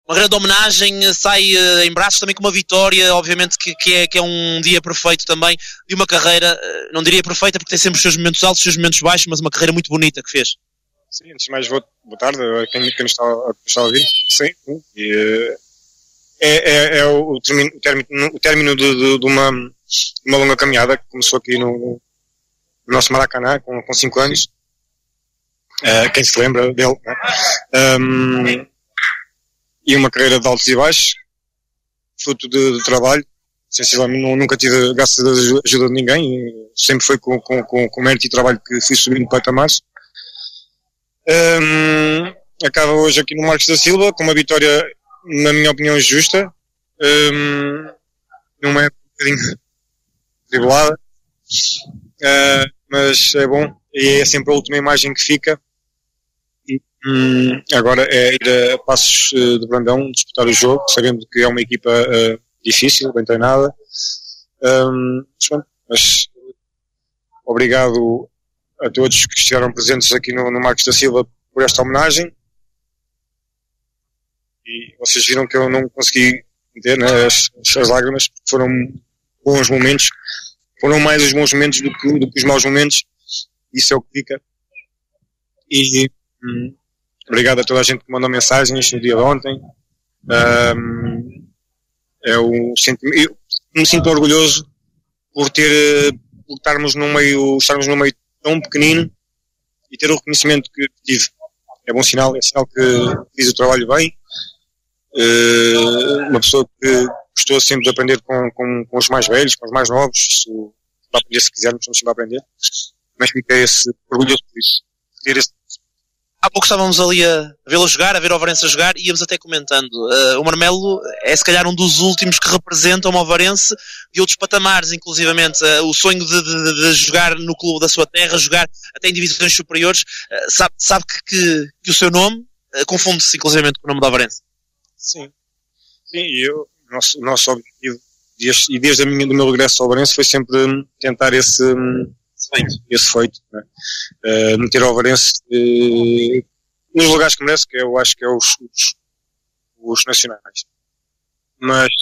uma grande homenagem, sai em braços também com uma vitória, obviamente que é um dia perfeito também, de uma carreira, não diria perfeita porque tem sempre os seus momentos altos, os seus momentos baixos, mas uma carreira muito bonita que fez. Sim, antes de mais, boa tarde a quem está a ouvir. Sim, e, é o término de uma longa caminhada que começou aqui no nosso Maracanã com 5 anos. Quem se lembra dele, né? E uma carreira de altos e baixos, fruto de trabalho. Sensivelmente nunca tive, graças a Deus, ajuda de ninguém, sempre foi com mérito e trabalho que fui subindo patamares. Acaba hoje aqui no Marcos da Silva com uma vitória, na minha opinião, justa, numa época um bocadinho tribulada, mas é bom e é sempre a última imagem que fica. Agora é ir a Passos de Brandão disputar o jogo, sabendo que é uma equipa difícil, bem treinada, mas obrigado a todos que estiveram presentes aqui no Marcos da Silva por esta homenagem. E vocês viram que eu não consegui meter, né, as lágrimas, porque foram bons momentos, foram mais os bons momentos do que os maus momentos, isso é o que fica. E obrigado a toda a gente que mandou mensagens no dia de ontem. Eu me sinto orgulhoso por estarmos num meio tão pequenino e ter o reconhecimento que tive. É bom sinal, é sinal que fiz o trabalho bem. Uma pessoa que gostou sempre de aprender com os mais velhos, com os mais novos, para aprender se quisermos, vamos sempre aprender. Mas fiquei orgulhoso por isso. Ter esse. Há pouco estávamos ali a vê-lo jogar, a ver o Ovarense a jogar, e íamos até comentando. O Marmelo é se calhar um dos últimos que representam o Ovarense de outros patamares, inclusivamente. O sonho de jogar no clube da sua terra, jogar até em divisões superiores, sabe que o seu nome confunde-se inclusivamente com o nome do Ovarense. Sim. Sim, o nosso objetivo, desde do meu regresso ao Ovarense, foi sempre tentar esse feito, né? Meter o Ovarense nos lugares que merece, que eu acho que é os nacionais. Mas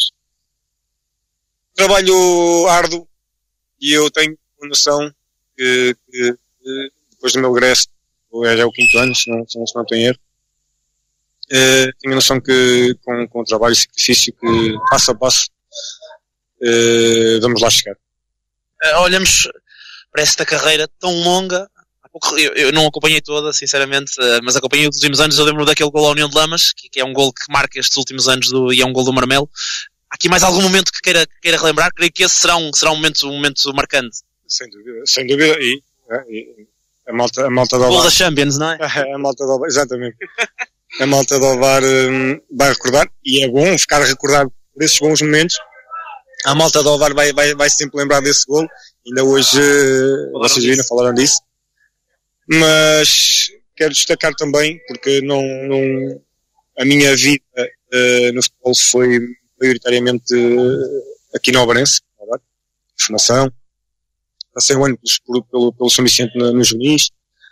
trabalho árduo e eu tenho noção que depois do meu regresso, é o 5º ano, se não tenho erro, tenho noção que com o trabalho e sacrifício, que passo a passo vamos lá chegar. Olhamos para esta carreira tão longa. Eu não acompanhei toda, sinceramente, mas acompanhei os últimos anos. Eu lembro daquele gol à União de Lamas, que é um gol que marca estes últimos anos e é um gol do Marmelo. Há aqui mais algum momento que queira relembrar? Creio que esse será um momento marcante. Sem dúvida. E a malta do Ovar. Gol da Champions, não é? A malta do Ovar, exatamente. A malta do Ovar vai recordar, e é bom ficar a recordar por esses bons momentos. A malta do Ovar vai sempre lembrar desse gol. Ainda hoje vocês viram, falaram disso. Mas quero destacar também, porque a minha vida no futebol foi maioritariamente aqui no Ovarense, formação. Passei um ano pelo São Vicente nos juvenis.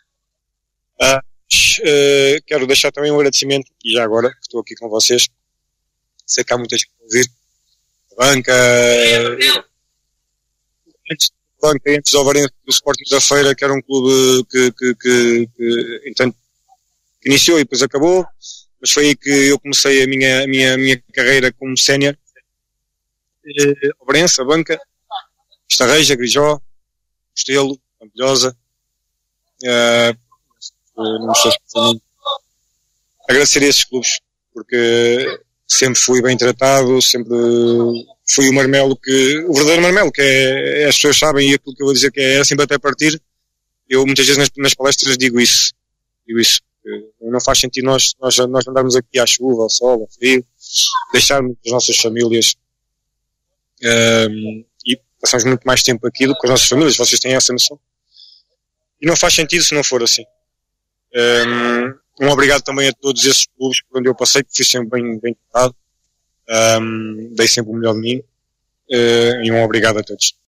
Quero deixar também um agradecimento, e já agora que estou aqui com vocês, sei que há muita gente a ouvir, a banca, antes do Ovarense, do Sporting da Feira, que era um clube que iniciou e depois acabou, mas foi aí que eu comecei a minha carreira como sénior. Ovarense, a banca, Estarreja, Grijó, Estelo, Pampilhosa, não me estou a agradecer a esses clubes, porque sempre fui bem tratado, sempre fui o Marmelo o verdadeiro Marmelo, que as pessoas sabem, e aquilo que eu vou dizer que é sempre até partir. Eu muitas vezes nas palestras digo isso. Não faz sentido nós andarmos aqui à chuva, ao sol, ao frio, deixarmos as nossas famílias e passamos muito mais tempo aqui do que com as nossas famílias, vocês têm essa noção. E não faz sentido se não for assim. Um obrigado também a todos esses clubes por onde eu passei, que fui sempre bem tratado. Dei sempre o melhor de mim, e um obrigado a todos.